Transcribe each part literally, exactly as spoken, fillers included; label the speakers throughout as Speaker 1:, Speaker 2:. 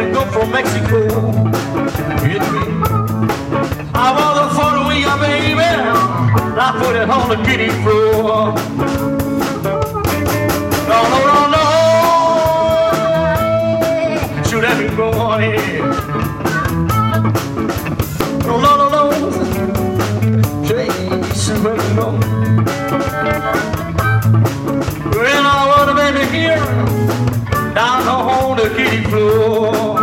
Speaker 1: when it come from Mexico. Hit me. I want to follow you, baby. I put it on the kitty floor. No, no, no, no. Shoot at me, boy. No, no, no, no. Jason, let me know. When I want to baby here down on the kitty floor.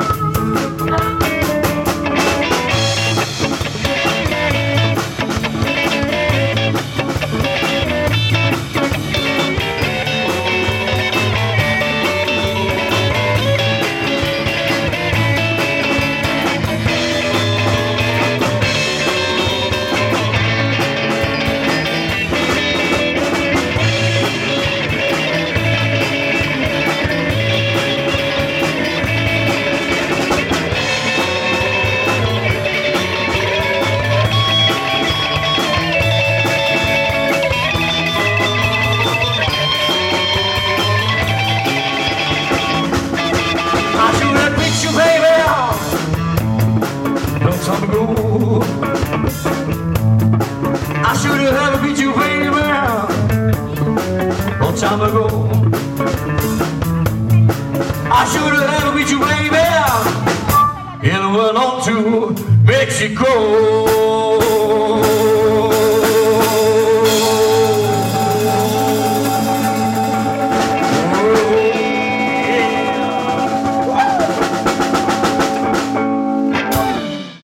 Speaker 1: Time ago, I should have had a beat you, baby, long time ago. I should have had a beat you, baby, and went on to Mexico.